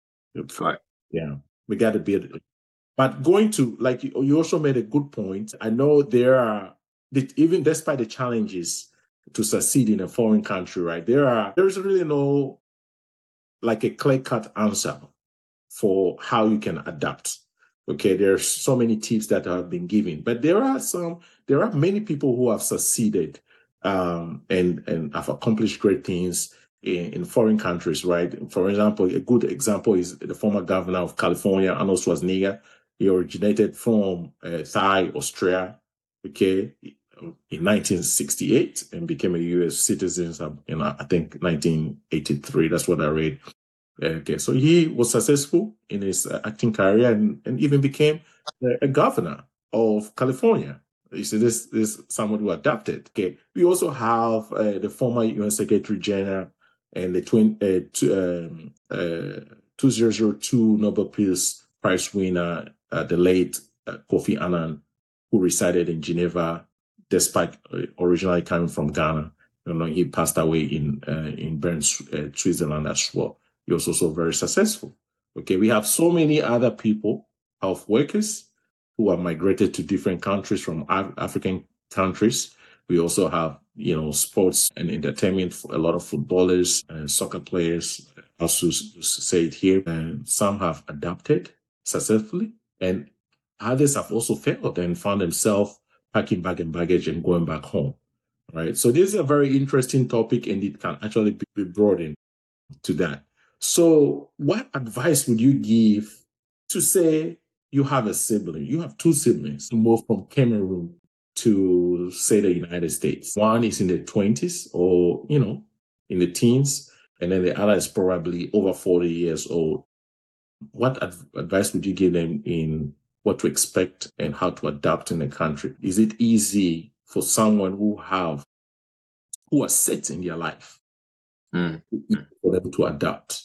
[SPEAKER 3] Right.
[SPEAKER 2] Yeah, we got to be. But going to, like you you also made a good point. I know there are, even despite the challenges to succeed in a foreign country, right? There are there's really no like a clear-cut answer for how you can adapt. Okay, there's so many tips that have been given, but there are some, there are many people who have succeeded um, and and have accomplished great things in, in foreign countries, right? For example, a good example is the former governor of California, Arnold Schwarzenegger. He originated from uh, Thai, Austria, okay, in nineteen sixty-eight and became a U S citizen in, I think, nineteen eighty-three. That's what I read. Okay, so he was successful in his uh, acting career and, and even became a, a governor of California. You see, this, this is someone who adapted. Okay, we also have uh, the former U N Secretary General and the twin, uh, two, um, uh, two thousand two Nobel Peace Prize winner, uh, the late uh, Kofi Annan, who resided in Geneva, despite uh, originally coming from Ghana. You know, he passed away in uh, in Bern, uh, Switzerland as well. He was also very successful. Okay, we have so many other people, health workers, who are migrated to different countries from Af- African countries. We also have, you know, sports and entertainment, a lot of footballers and soccer players, also say it here. And some have adapted successfully, and others have also failed and found themselves packing bag and baggage and going back home. Right. So this is a very interesting topic, and it can actually be broadened to that. So what advice would you give to, say, you have a sibling, you have two siblings who moved from Cameroon to, say, the United States? One is in the twenties or, you know, in the teens, and then the other is probably over forty years old. What ad- advice would you give them in what to expect and how to adapt in the country? Is it easy for someone who have, who are set in their life,
[SPEAKER 3] Mm.
[SPEAKER 2] for them to adapt?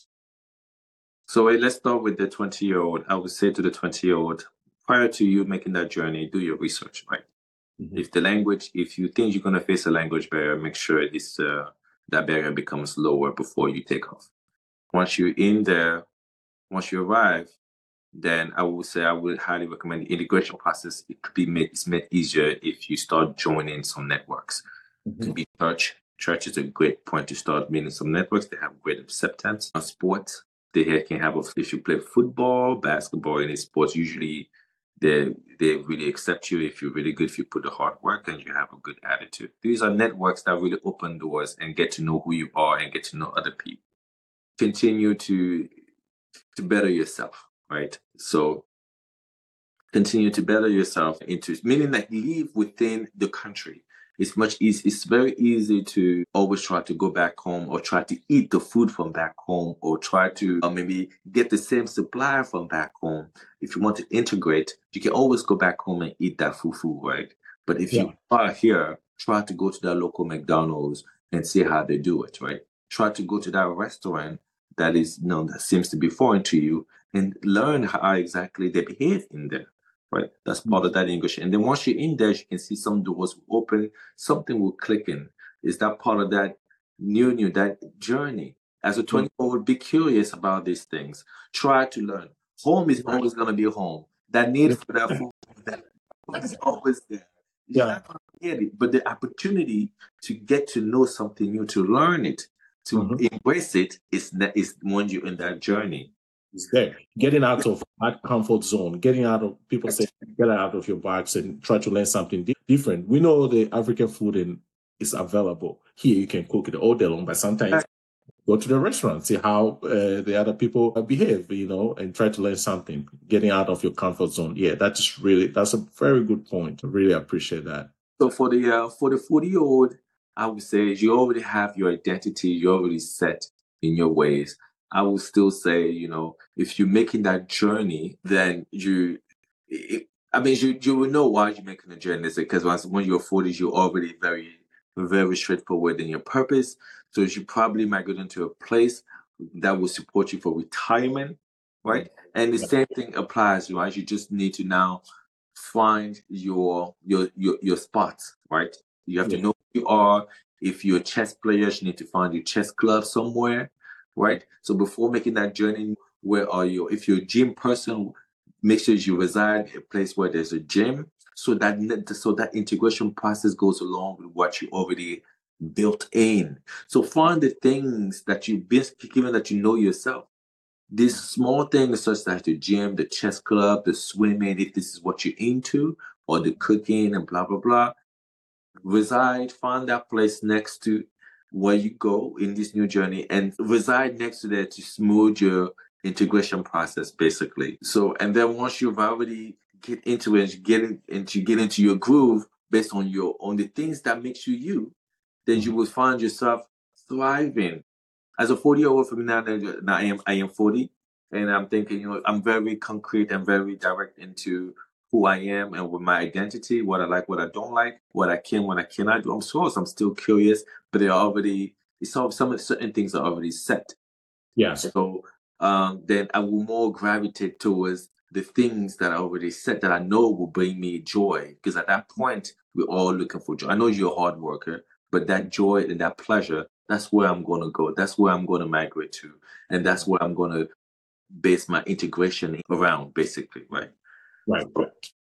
[SPEAKER 3] So wait, let's start with the twenty-year-old. I would say to the twenty-year-old, prior to you making that journey, do your research, right? Mm-hmm. If the language, if you think you're going to face a language barrier, make sure this uh, that barrier becomes lower before you take off. Once you're in there, once you arrive, then I would say I would highly recommend the integration process. It could be made, it's made easier if you start joining some networks. Mm-hmm. It could be church. Church is a great point to start meeting some networks. They have great acceptance on sports. They can have, if you play football, basketball, any sports, usually they they really accept you if you're really good, if you put the hard work and you have a good attitude. These are networks that really open doors and get to know who you are and get to know other people. Continue to to better yourself, right? So continue to better yourself into, meaning that live within the country. It's much easy. It's very easy to always try to go back home or try to eat the food from back home or try to uh, maybe get the same supplier from back home. If you want to integrate, you can always go back home and eat that fufu, right? But if yeah. you are here, try to go to that local McDonald's and see how they do it, right? Try to go to that restaurant that is, you know, that seems to be foreign to you and learn how exactly they behave in there. Right, that's part of that English. And then once you're in there, you can see some doors will open, something will click in. Is that part of that new, new, that journey? As a twenty-year-old, be curious about these things. Try to learn. Home is always going to be home. That need for that food, that is always there. You're yeah. not going to get it, but the opportunity to get to know something new, to learn it, to mm-hmm. embrace it, is that is when you're in that journey.
[SPEAKER 2] Is there. Getting out of that comfort zone, getting out of, people say, get out of your box and try to learn something di- different. We know the African food in, is available. Here you can cook it all day long, but sometimes go to the restaurant, see how uh, the other people behave, you know, and try to learn something. Getting out of your comfort zone. Yeah, that's really, that's a very good point. I really appreciate that.
[SPEAKER 3] So for the uh, for the forty-year-old, I would say you already have your identity, you're already set in your ways. I would still say, you know, if you're making that journey, then you, it, I mean, you you will know why you're making the journey. Because once when you're forties, you're already very, very straightforward in your purpose. So you probably might go into a place that will support you for retirement, right? And the same thing applies, right? You just need to now find your your your, your spots, right? You have
[SPEAKER 2] Yeah.
[SPEAKER 3] to know who you are. If you're a chess player, you need to find your chess club somewhere, right? So before making that journey, where are you? If you're a gym person, make sure you reside in a place where there's a gym, so that so that integration process goes along with what you already built in. So find the things that you've been given that you know yourself. These small things such as the gym, the chess club, the swimming, if this is what you're into, or the cooking and blah, blah, blah. Reside, find that place next to where you go in this new journey and reside next to there to smooth your integration process, basically. So, and then once you've already get into it, you get in, and you get into your groove based on your on the things that makes you you, then you will find yourself thriving. As a forty-year-old from now, now I am I am forty, and I'm thinking, you know, I'm very concrete and very direct into who I am and with my identity, what I like, what I don't like, what I can, what I cannot do. I'm sure I'm still curious, but they're already it's all some certain things are already set.
[SPEAKER 2] Yes.
[SPEAKER 3] So um, then I will more gravitate towards the things that are already set that I know will bring me joy. Because at that point, we're all looking for joy. I know you're a hard worker, but that joy and that pleasure, that's where I'm going to go. That's where I'm going to migrate to. And that's where I'm going to base my integration around, basically, right?
[SPEAKER 2] Right, right.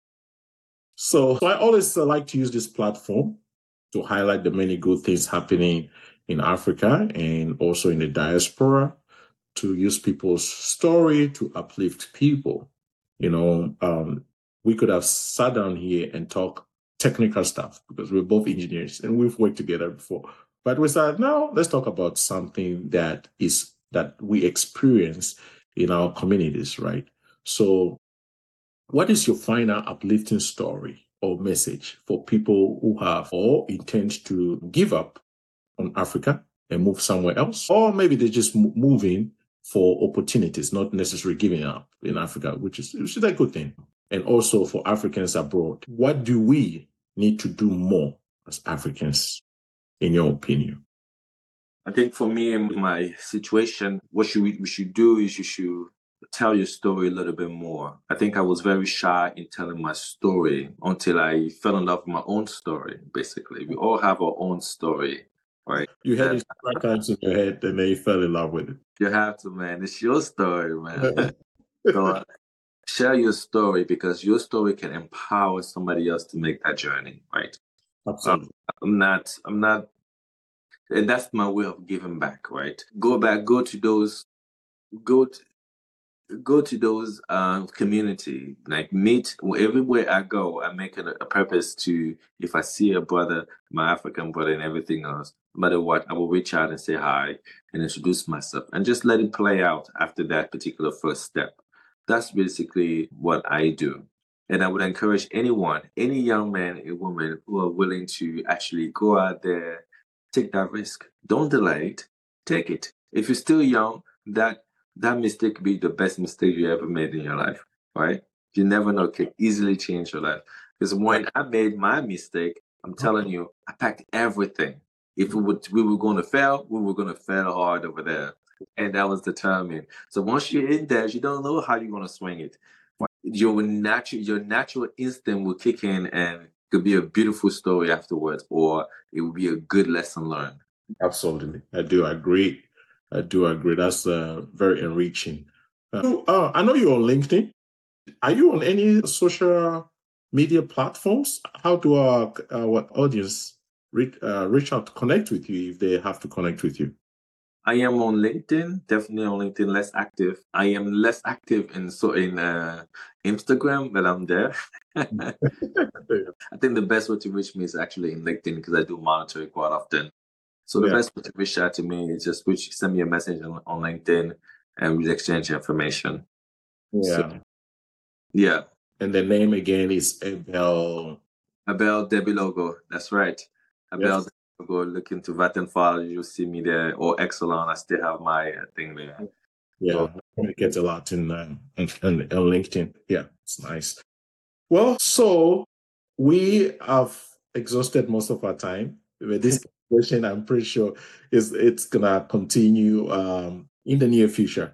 [SPEAKER 2] So, so I always uh, like to use this platform to highlight the many good things happening in Africa and also in the diaspora, to use people's story to uplift people. You know, um, we could have sat down here and talk technical stuff because we're both engineers and we've worked together before. But we said, no, let's talk about something that is that we experience in our communities, right? So what is your final uplifting story or message for people who have or intend to give up on Africa and move somewhere else? Or maybe they're just moving for opportunities, not necessarily giving up in Africa, which is, which is a good thing. And also for Africans abroad, what do we need to do more as Africans, in your opinion?
[SPEAKER 3] I think for me in my situation, what should we, we should do is you should tell your story a little bit more. I think I was very shy in telling my story until I fell in love with my own story, basically. We all have our own story, right?
[SPEAKER 2] You had these times in your head and then you fell in love with it.
[SPEAKER 3] You have to, man. It's your story, man. So uh, share your story because your story can empower somebody else to make that journey, right?
[SPEAKER 2] Absolutely.
[SPEAKER 3] Um, I'm not, I'm not, and that's my way of giving back, right? Go back, go to those, go to, go to those um, community, like meet everywhere I go. I make it a, a purpose to, if I see a brother, my African brother and everything else, no matter what, I will reach out and say hi and introduce myself and just let it play out after that particular first step. That's basically what I do. And I would encourage anyone, any young man and woman who are willing to actually go out there, take that risk. Don't delay it. Take it. If you're still young, that that mistake could be the best mistake you ever made in your life, right? You never know, it could easily change your life. Because when I made my mistake, I'm telling you, I packed everything. If we, would, we were going to fail, we were going to fail hard over there. And that was determined. So once you're in there, you don't know how you're going to swing it. Your natural, your natural instinct will kick in and it could be a beautiful story afterwards, or it will be a good lesson learned.
[SPEAKER 2] Absolutely. I do agree. I do agree. That's uh, very enriching. Uh, uh, I know you're on LinkedIn. Are you on any social media platforms? How do our, our audience reach, uh, reach out to connect with you if they have to connect with you?
[SPEAKER 3] I am on LinkedIn, definitely on LinkedIn, less active. I am less active in so in uh, Instagram, but I'm there. I think the best way to reach me is actually in LinkedIn because I do monitor it quite often. So the yeah. best way to reach out to me is just reach, send me a message on, on LinkedIn and we exchange information.
[SPEAKER 2] Yeah.
[SPEAKER 3] So, yeah.
[SPEAKER 2] And the name again is Abel.
[SPEAKER 3] Abel Debilogo. That's right. Abel yes. Debilogo. Look into Vattenfall. You'll see me there. Or Exelon. I still have my uh, thing there.
[SPEAKER 2] Yeah. So, I communicate a lot in, uh, in, in, in LinkedIn. Yeah. It's nice. Well, so we have exhausted most of our time with this conversation. I'm pretty sure is it's gonna continue um, in the near future.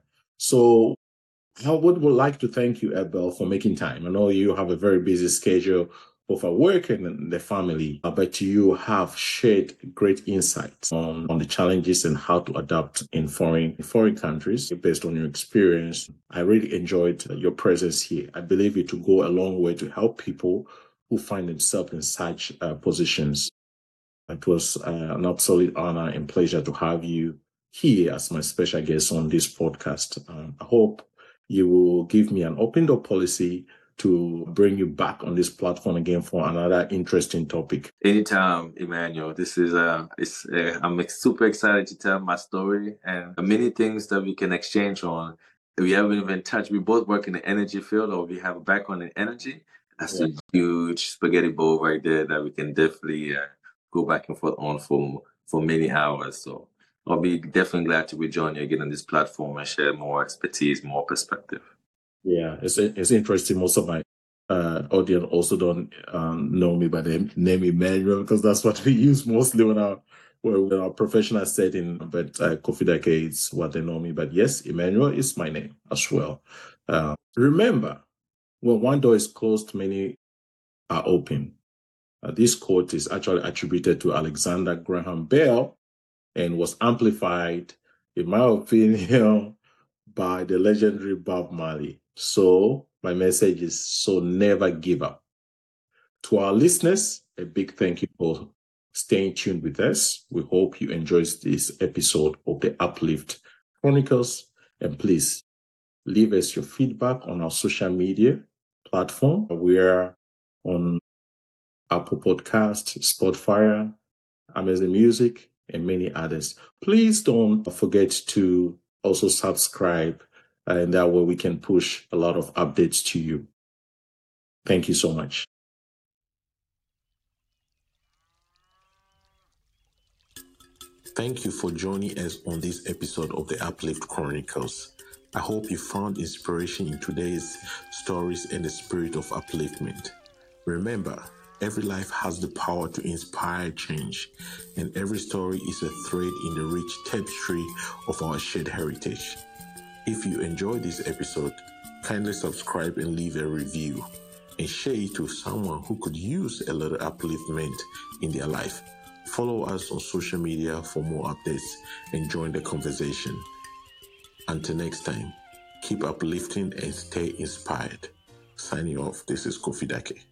[SPEAKER 2] So I would, would like to thank you, Abel, for making time. I know you have a very busy schedule, both for work and the family, but you have shared great insights on, on the challenges and how to adapt in foreign foreign countries based on your experience. I really enjoyed your presence here. I believe it will go a long way to help people who find themselves in such uh, positions. It was uh, an absolute honor and pleasure to have you here as my special guest on this podcast. Um, I hope you will give me an open door policy to bring you back on this platform again for another interesting topic.
[SPEAKER 3] Anytime, Emmanuel. This is uh, it's uh, I'm super excited to tell my story and many things that we can exchange on. We haven't even touched. We both work in the energy field, or we have a background in energy. That's yeah. a huge spaghetti bowl right there that we can definitely uh, go back and forth on for for many hours. So I'll be definitely glad to rejoin you again on this platform and share more expertise, more perspective.
[SPEAKER 2] Yeah, it's it's interesting. Most of my uh, audience also don't um, know me by the name Emmanuel, because that's what we use mostly when our when our professional setting. But uh, Kofi Dake is what they know me. But yes, Emmanuel is my name as well. Uh, remember, when one door is closed, many are open. Uh, this quote is actually attributed to Alexander Graham Bell and was amplified, in my opinion, by the legendary Bob Marley. So my message is, so never give up. To our listeners, a big thank you for staying tuned with us. We hope you enjoyed this episode of the Uplift Chronicles. And please leave us your feedback on our social media platform. We are on Apple Podcasts, Spotify, Amazon Music, and many others. Please don't forget to also subscribe, and that way we can push a lot of updates to you. Thank you so much.
[SPEAKER 1] Thank you for joining us on this episode of the Uplift Chronicles. I hope you found inspiration in today's stories and the spirit of upliftment. Remember, every life has the power to inspire change, and every story is a thread in the rich tapestry of our shared heritage. If you enjoyed this episode, kindly subscribe and leave a review, and share it with someone who could use a little upliftment in their life. Follow us on social media for more updates and join the conversation. Until next time, keep uplifting and stay inspired. Signing off, this is Kofi Dake.